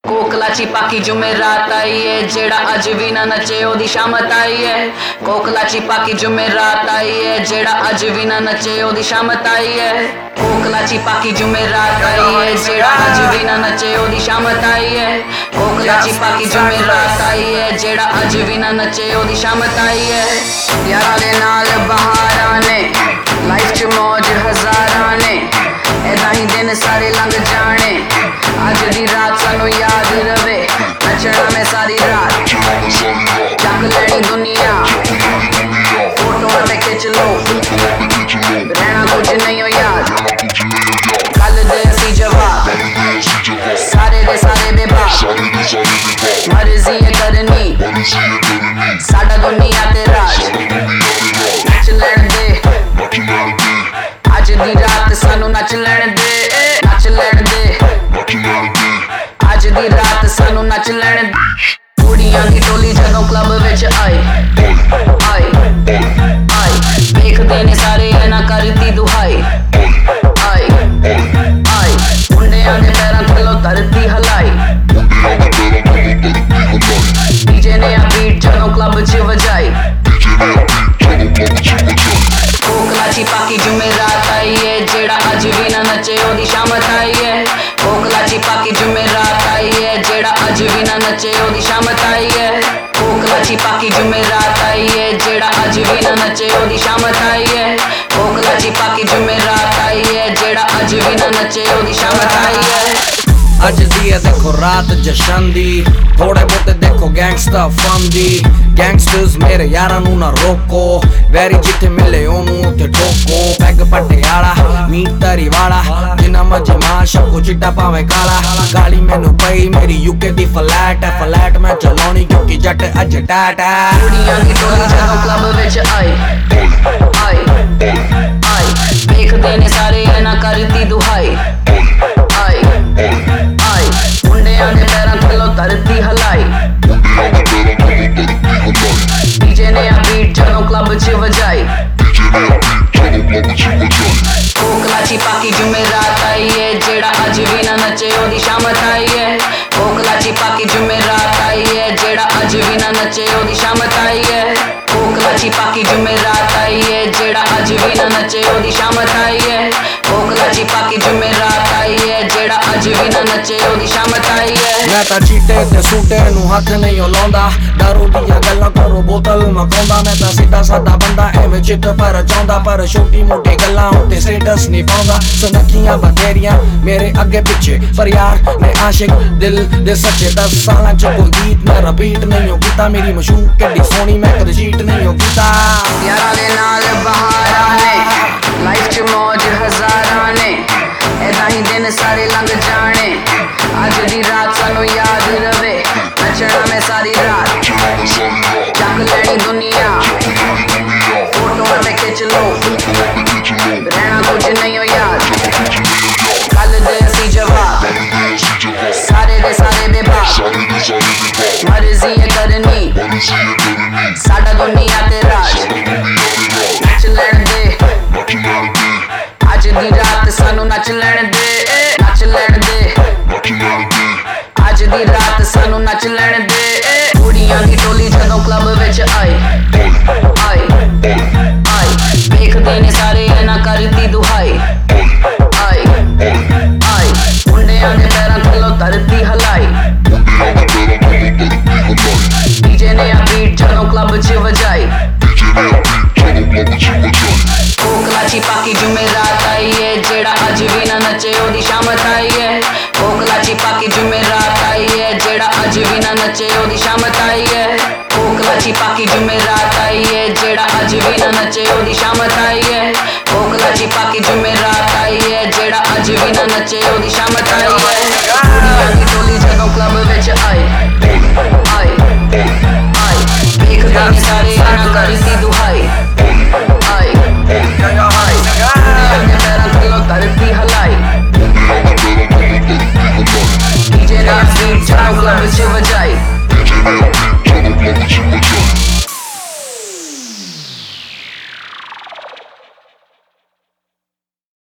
कोकलाची पाकी जुमेरात आई है जेड़ा अज भी ना नचे ओदी शामत आई है। कोकलाची पाकी जुमेरात आई है जेड़ा अज भी ना नचे ओदी शामत आई है। कोकलाची पाकी जुमेरात आई है जेड़ा अज भी ना नचे ओदी शामत आई है। कोकलाची पाकी जुमेरात आई है जेड़ा अज भी ना नचे ओदी शामत आई है। यारा दे नाल बहारां ने लाइफ च मौज हजारां ने ऐदा ही दिन सारे लंघ जाने अज दी रात सानू याद रवे नचना में सारी रात चक लैनी दुनिया फोटो पे खिंच लो रहना कुछ नहीं हो याद कल दे सी जवाब सारे दे सारे बेबाक मर्जी है करनी साडा दुनिया ते राज नच लैन दे अज दी रात सानू नच लैन दे नच लैन दे अज दी रात सानू नच लैन कुड़ियां दी टोली जदों क्लब विच आई आई आई देखदे ने सारे ना करती दुहाई आई आई मुंडियां दे पैरां थल्लों धरती हलाई डीजे ने आ बीट जदों क्लब च वजाई कोकलाची पाकी जुमेरात आई है जेड़ा अज भी ना नचे ओदी शामत आई है। कोकलाची पाकी जुमेरात आई है जेड़ा अज भी ना नचे ओदी शामत आई है। कोकलाची पाकी जुमेरात आई है जेड़ा अज भी ना नचे ओदी शामत आई है। कोकलाची पाकी जुमेरात आई है जेड़ा अज भी ना नचे ओदी शामत आई है। अज दी है देखो रात जशन दी थोड़े बहुते देखो गैंगस्टर फन दी गैंगस्टर्स मेरे यारां नू ना रोको वैरी जिथे मिले ओनू उथे ठोको पैग पटियाला मीट तरी वाला जिन्ना मजे मां शक्को चिट्टा पावे काला गाली मैनू पई मेरी यूके दी फ्लैट है फ्लैट मैं चलाउणी क्योंकि जट अज टैट है। कुड़ियां दी टोली जदों क्लब विच आई आई आई देखदे ने सारे ना करती दुहाई आई आई मुंडियां दे पैरां थल्लों धरती हलाई डीजे ने आ बीट जदों क्लब च वजाई कोकलाची पाकी जुमेरात आई है जेड़ा अज भी ना नचे ओदी शामत आई है। कोकलाची पाकी जुमेरात आई है जेड़ा अज भी ना नचे ओदी शामत आई है। कोकलाची पाकी जुमेरात आई है जेड़ा अज भी ना नचे ओदी शामत आई है। कोकलाची पाकी जुमेरात आई है जेड़ा अज भी ना नचे ओदी शामत आई है। मैं तां चीटे ते सूटे नू हथ नहीं लाउंदा दारू दियां गल्लां करो बोतल मकाउंदा मैं तां सीधा सादा बंदा एवें चित पर चाहुंदा पर छोटी मोटी गल्लां उत्ते स्टेटस नहीं पाउंदा सनखियां बथेरियां मेरे अगे पिछे पर यार मैं आशिक दिल दे सच्चे 10 सालां च कोई गीत मैं रिपीट नहीं हो कीता मेरी मशहूर किड्डी सोहनी मैं कदे चीट नहीं हो कीता। यारां दे नाल बहारां ने लाइफ च मौज हजारां ने ऐदा ही दिन सारे लंघ जाने अज दी रात सानू याद रवे नचना में सारी रात चक लैनी दुनिया फोटो पे खिंच लो रहना कुछ नहीं हो याद कल दे सी जवाब सारे दे सारे बेबाक मर्जी है करनी साडा दुनिया ते राज नच लैन दे अज दी रात सानू नच लैन दे नच लैन दे अज दी रात सानू नच लैन दे कुड़ियां दी टोली जदों क्लब विच आई आई आई देखदे ने सारे ना करती दुहाई आई आई मुंडियां दे पैरां थल्लों धरती हलाई डीजे ने आ बीट जदों क्लब च वजाई कोकलाची पाकी जुमेरात आई है जेड़ा अज भी ना नचे ओदी शामत आई है। कोकलाची पाकी जुमेरात आई है जेड़ा अज भी ना नचे ओदी शामत आई है। कोकलाची पाकी जुमेरात आई है जेड़ा अज भी ना नचे ओदी शामत आई है। कोकलाची पाकी जुमेरात आई है जेड़ा अज भी ना नचे ओदी शामत आई है। कुड़ियां दी टोली जदों क्लब विच आई आई आई देखदे ने सारे ना करती दुहाई